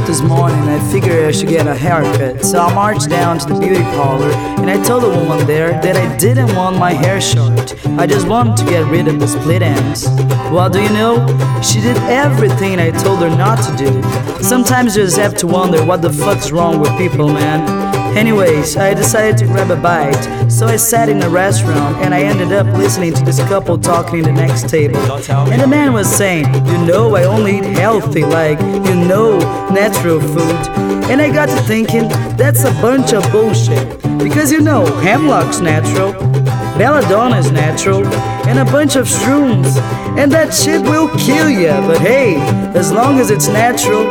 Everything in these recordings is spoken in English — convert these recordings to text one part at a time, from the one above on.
up this morning and I figured I should get a haircut. So I marched down to the beauty parlor and I told the woman there that I didn't want my hair short. I just wanted to get rid of the split ends. Well, do you know? She did everything I told her not to do. Sometimes you just have to wonder what the fuck's wrong with people, man. Anyways, I decided to grab a bite, so I sat in a restaurant and I ended up listening to this couple talking in the next table. And the man was saying, you know, I only eat healthy, like, you know, natural food. And I got to thinking, that's a bunch of bullshit. Because you know, hemlock's natural, belladonna's natural, and a bunch of shrooms. And that shit will kill ya, but hey, as long as it's natural,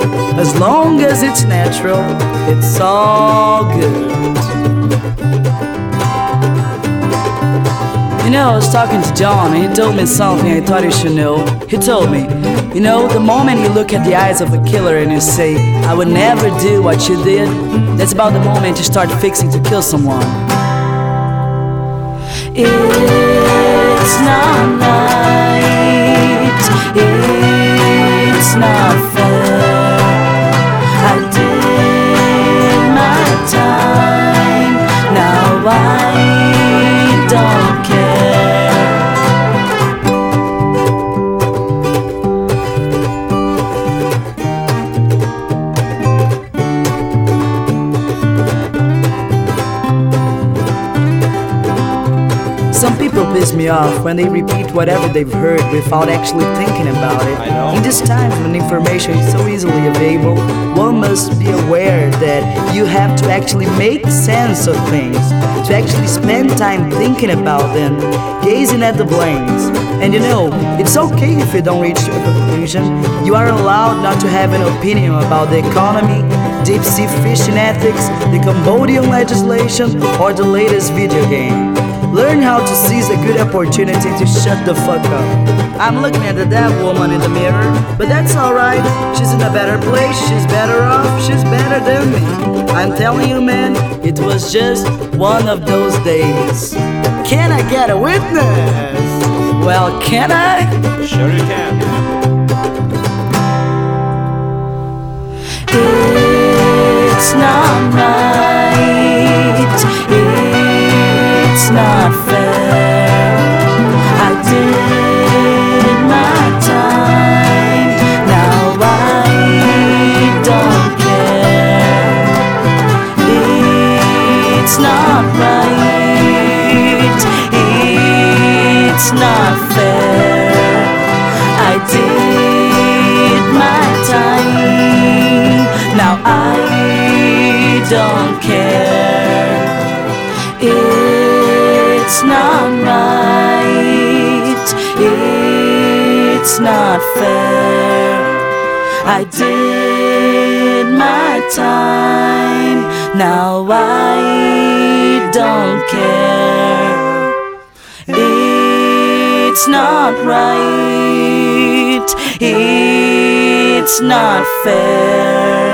it's all good. You know, I was talking to John and he told me something I thought you should know. He told me, you know, the moment you look at the eyes of a killer and you say, I would never do what you did, that's about the moment you start fixing to kill someone. It's not right, it's not fair. I did my time, now I don't care. Some people piss me off when they repeat whatever they've heard without actually thinking about it. In this time when information is so easily available, one must be aware that you have to actually make sense of things, to actually spend time thinking about them, gazing at the blanks. And you know, it's okay if you don't reach a conclusion. You are allowed not to have an opinion about the economy, deep sea fishing ethics, the Cambodian legislation, or the latest video game. Learn how to seize a good opportunity to shut the fuck up. I'm looking at the dead woman in the mirror, but that's alright. She's in a better place, she's better off, she's better than me. I'm telling you, man, it was just one of those days. Can I get a witness? Well, can I? Sure you can. It's not right, it's not fair. I did my time, now I don't care. It's not right, it's not fair. I did my time, now I don't care. It's not right, it's not fair. I did my time, now I don't care. It's not right, it's not fair.